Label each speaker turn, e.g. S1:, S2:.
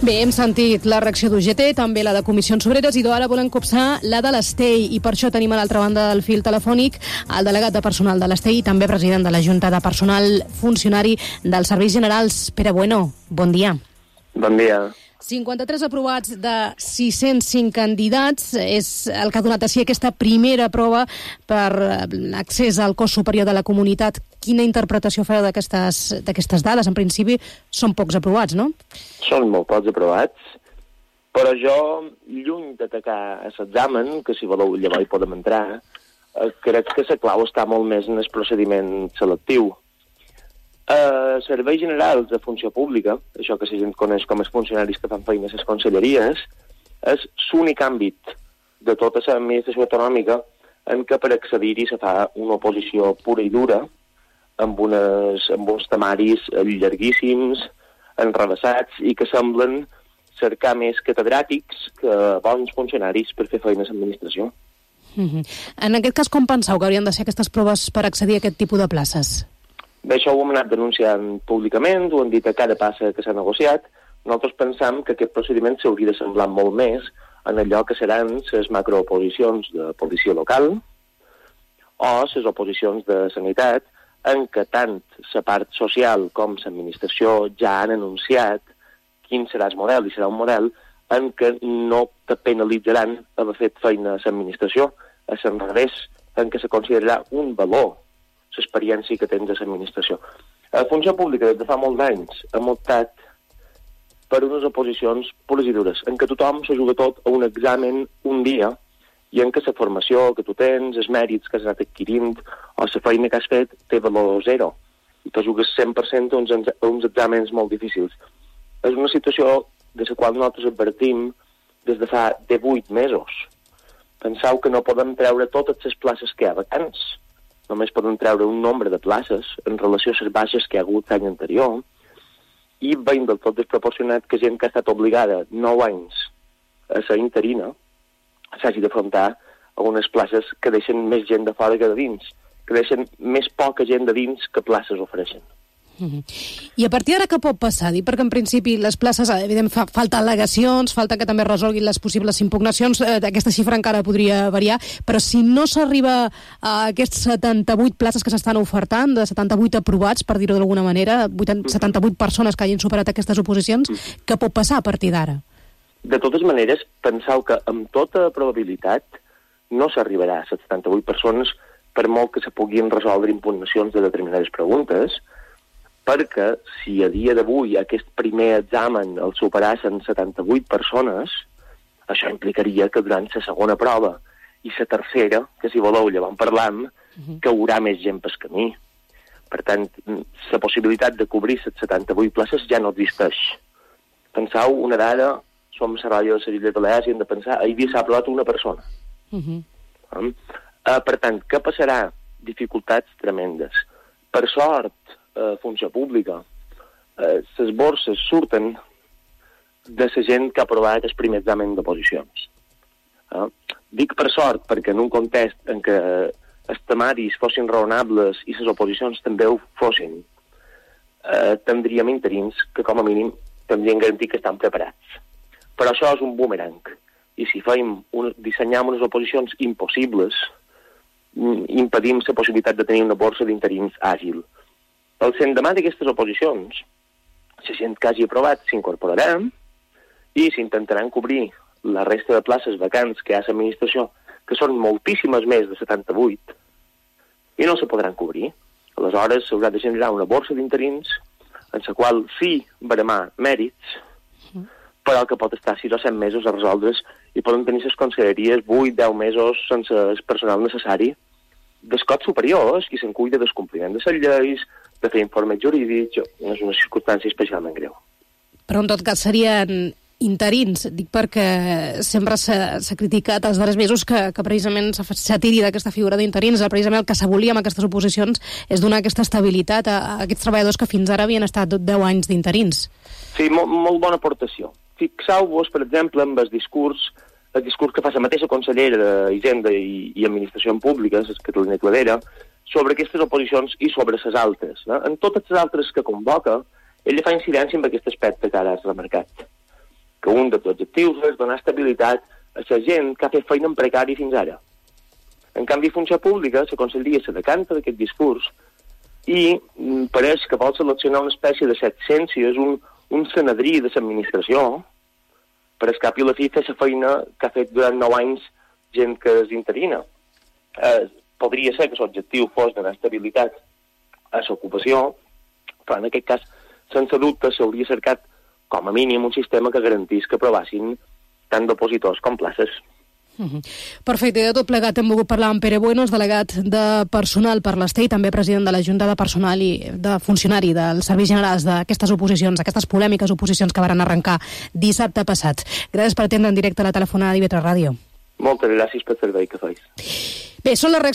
S1: Bé, hem sentit la reacció d'UGT, també la de Comissions Obreres, i ara volen copsar la de l'Estei, i per això tenim a l'altra banda del fil telefònic el delegat de personal de l'Estei i també president de la Junta de Personal Funcionari dels Serveis Generals, Pere Bueno. Bon dia.
S2: Bon dia.
S1: 53 aprovats de 605 candidats és el que ha donat així aquesta primera prova per l'accés al cos superior de la comunitat. Quina interpretació feu d'aquestes dades? En principi són pocs aprovats, no?
S2: Són molt pocs aprovats, però jo, lluny d'atacar l'examen, que si voleu llavors hi podem entrar, crec que la clau està molt més en el procediment selectiu. Serveis generals de funció pública, això que la gent coneix com els funcionaris que fan feina a les conselleries, és l'únic àmbit de tota l'administració autonòmica en què per accedir-hi se fa una oposició pura i dura, amb uns temaris llarguíssims, enrevessats, i que semblen cercar més catedràtics que bons funcionaris per fer feina a l'administració.
S1: En aquest cas, com penseu que haurien de ser aquestes proves per accedir a aquest tipus de places?
S2: Bé, això ho hem anat denunciant públicament, ho hem dit a cada passa que s'ha negociat. Nosaltres pensam que aquest procediment s'hauria de semblar molt més en allò que seran les macrooposicions de policia local o les oposicions de sanitat, en què tant la part social com l'administració ja han anunciat quin serà el model, i serà un model en què no te penalitzaran haver fet feina a l'administració, a l'enrevés, en què se considerarà un valor l'experiència que tens a l'administració. La funció pública, des de fa molts anys, hem optat per unes oposicions pures i dures, en què tothom s'ho juga tot a un examen un dia, i en què la formació que tu tens, els mèrits que has anat adquirint, o la feina que has fet, té valor zero. I te jugues 100% a uns exàmens molt difícils. És una situació de la qual nosaltres advertim des de fa 18 mesos. Penseu que no podem treure totes les places que hi ha vacants. Només poden treure un nombre de places en relació a les baixes que hi ha hagut l'any anterior, i veiem del tot desproporcionat que gent que ha estat obligada 9 anys a ser interina s'hagi d'afrontar a unes places que deixen més gent de fora que de dins, que deixen més poca gent de dins que places ofereixen.
S1: I a partir d'ara què pot passar? Perquè en principi les places, evidentment, falta al·legacions, falta que també resolguin les possibles impugnacions, aquesta xifra encara podria variar, però si no s'arriba a aquests 78 places que s'estan ofertant, de 78 aprovats, per dir-ho d'alguna manera, 78 persones que hagin superat aquestes oposicions, què pot passar a partir d'ara?
S2: De totes maneres, penseu que amb tota probabilitat no s'arribarà a 78 persones per molt que se puguin resoldre impugnacions de determinades preguntes, perquè si a dia d'avui aquest primer examen el superassen 78 persones, això implicaria que durant la segona prova i la tercera, que si voleu llavors parlam, caurà més gent pel camí. Per tant, la possibilitat de cobrir les 78 places ja no existeix. Penseu una dada, som a la ràdio de les Illes Balears i hem de pensar, ahir dia s'ha aprovat una persona. Per tant, què passarà? Dificultats tremendes. Per sort, funció pública, les borses surten de la gent que ha aprovat el primer examen d'oposicions. Dic per sort perquè en un context en què els temaris fossin raonables i les oposicions també ho fossin, tindríem interins que com a mínim tindrien garantit que estan preparats. Però això és un boomerang, i si dissenyem unes oposicions impossibles, impedim la possibilitat de tenir una borsa d'interins àgil. El l'endemà d'aquestes oposicions, la gent que hagi aprovat s'incorporarà i s'intentaran cobrir la resta de places vacants que hi ha a l'administració, que són moltíssimes més de 78, i no se podran cobrir. Aleshores s'haurà de generar una borsa d'interins en la qual sí baremar mèrits, però que pot estar 6 o 7 mesos a resoldre's, i poden tenir les conselleries 8-10 mesos sense el personal necessari dels cots superiors, qui se'n cuida del compliment de les lleis, de fer informes jurídics. És una circumstància especialment greu.
S1: Però en tot cas serien interins, dic perquè sempre s'ha criticat els darrers mesos que precisament s'atiri d'aquesta figura d'interins. Precisament el que se volia amb aquestes oposicions és donar aquesta estabilitat a aquests treballadors que fins ara havien estat 10 anys d'interins.
S2: Sí, molt bona aportació. Fixeu-vos, per exemple, amb el discurs que fa la mateixa consellera d'Hisenda i Administració Pública, la Catalina Cladera, sobre aquestes oposicions i sobre les altres. En totes les altres que convoca, ella fa incidència en aquest aspecte que ara has remarcat. un dels objectius és donar estabilitat a la gent que ha fet feina en precari fins ara. En canvi, Funció Pública, la conselleria se decanta d'aquest discurs i pareix que vol seleccionar una espècie de setcència, és un senedrí de l'administració, per al cap i la fi fer la feina que ha fet durant 9 anys gent que és interina. Podria ser que l'objectiu fos donar estabilitat a l'ocupació, però en aquest cas, sense dubte, s'hauria cercat com a mínim un sistema que garantís que aprovassin tant d'opositors com places.
S1: Perfecte, de tot plegat hem volgut parlar amb Pere Buenos, delegat de personal per l'Este i també president de la Junta de Personal i de funcionari dels serveis generals d'aquestes oposicions, aquestes polèmiques oposicions que varen arrencar dissabte passat. Gràcies per atendre en directe a la telefonada d'IV3 Ràdio.
S2: Moltes gràcies pel servei que feis.
S1: Bé, són les